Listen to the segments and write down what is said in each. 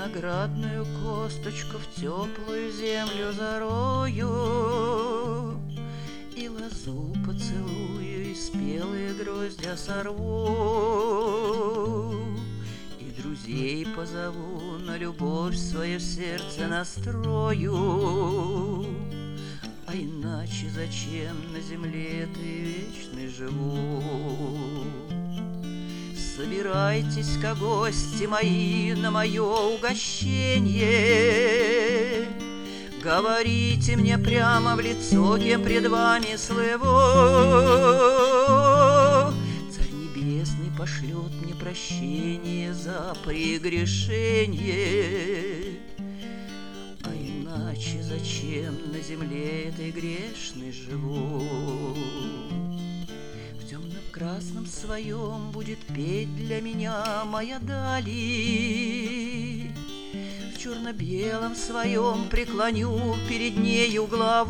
виноградную косточку в теплую землю зарою, и лозу поцелую, и спелые гроздья сорву, и друзей позову, на любовь свое сердце настрою. А иначе зачем на земле ты вечный живу? Собирайтесь-ка, гости мои, на мое угощенье. Говорите мне прямо в лицо, кем пред вами слыву. Царь Небесный пошлет мне прощение за прегрешение. А иначе зачем на земле этой грешной живу? В темно-красном своем будет петь для меня моя Дали, в черно-белом своем преклоню перед нею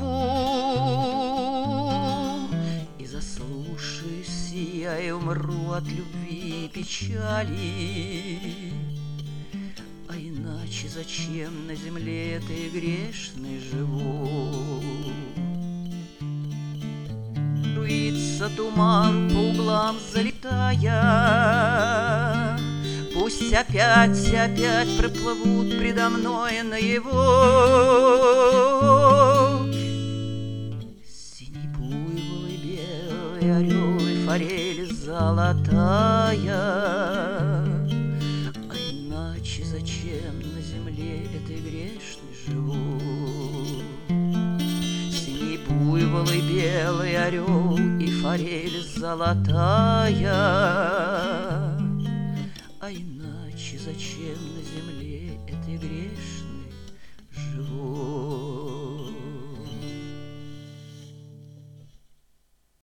главу, и заслушаюсь я и умру от любви и печали. А иначе зачем на земле этой грешной живу? Струится туман по углам залетая, пусть опять проплывут предо мной наяву. Синий буйвол и белый орел и форель золотая. А иначе зачем на земле этой грешной живу? Синий буйвол и белый орел и форель золотая. А иначе зачем на земле этой грешной живу?